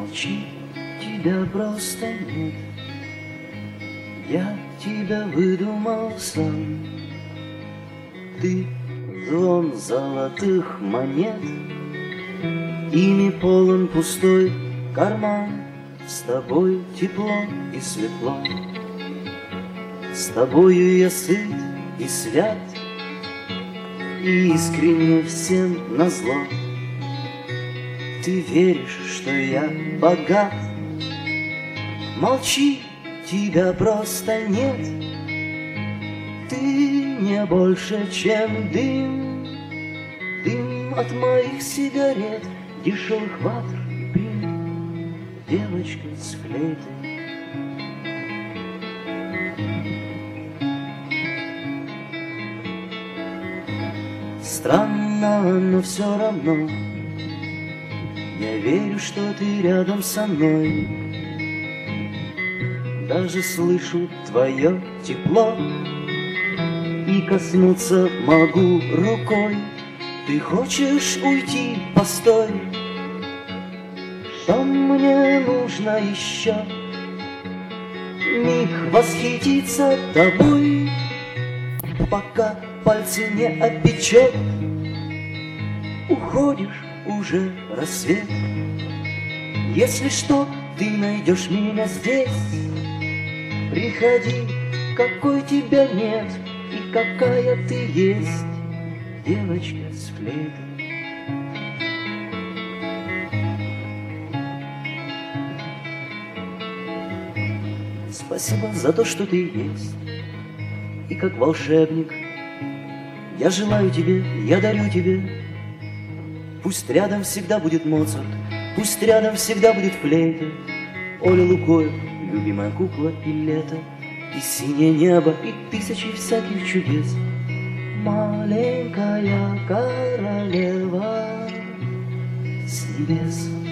Молчи, тебя просто нет. Я тебя выдумал сам. Ты звон золотых монет, ими полон пустой карман. С тобой тепло и светло, с тобою я сыт и свят, и искренне всем назло. Ты веришь, что я богат? Молчи, тебя просто нет. Ты не больше, чем дым, дым от моих сигарет, дешевых ватр и брин, девочка с флейтой. Странно, но все равно я верю, что ты рядом со мной. Даже слышу твое тепло и коснуться могу рукой. Ты хочешь уйти, постой. Что мне нужно еще? Миг восхититься тобой, пока пальцы не обпечет. Уходишь, уже рассвет. Если что, ты найдешь меня здесь. Приходи, какой тебя нет и какая ты есть, девочка с флейтой. Спасибо за то, что ты есть. И как волшебник я желаю тебе, я дарю тебе. Пусть рядом всегда будет Моцарт, пусть рядом всегда будет флейта. Оля Лукоев, любимая кукла и лето, и синее небо, и тысячи всяких чудес. Маленькая королева с небес.